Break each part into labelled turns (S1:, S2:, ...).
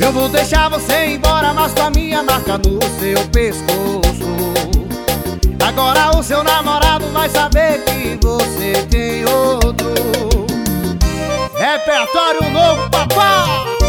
S1: Eu vou deixar você ir embora, mas com a minha marca no seu pescoço. Agora o seu namorado vai saber que você tem outro. Repertório novo, papá!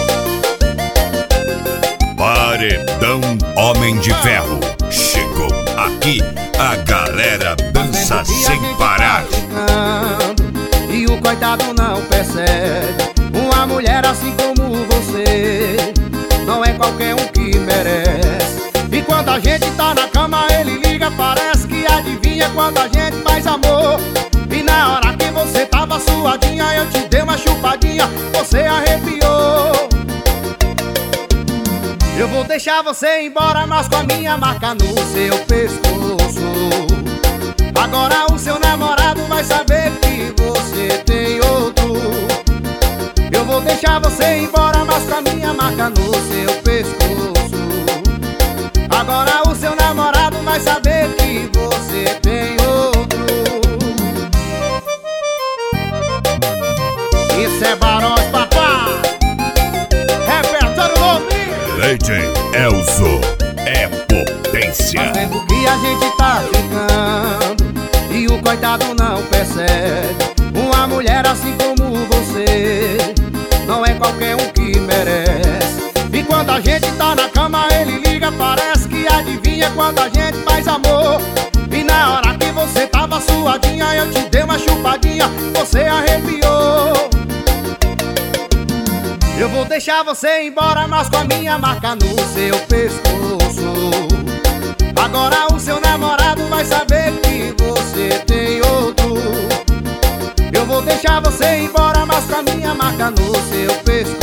S2: Paredão Homem de Ferro. Chegou aqui, a galera dança sem parar.
S1: E o coitado não percebe. Uma mulher assim como você não é qualquer um que merece. E quando a gente tá na cama ele liga, parece que adivinha quando a gente faz amor. E na hora que você tava suadinha, eu te dei uma chupadinha, você arrepiou. Eu vou deixar você ir embora, mas com a minha marca no seu pescoço. Agora o seu namorado vai saber que você tem outro. Eu vou deixar você ir embora, mas com a minha marca no seu pescoço. Agora o seu namorado vai saber que você tem outro. Isso é Barões, papá! Repertório novinho!
S2: Legend Elzo é potência.
S1: Faz tempo que a gente tá ficando e o coitado não percebe. Uma mulher assim como você não é qualquer um que merece. E quando a gente tá na cama ele liga, parece que adivinha quando a gente faz amor. E na hora que você tava suadinha, eu te dei uma chupadinha, você arrepiou. Eu vou deixar você ir embora, mas com a minha marca no seu pescoço. Agora o seu namorado vai saber que você tem outro. Eu vou deixar você ir embora, mas com a minha marca no seu pescoço.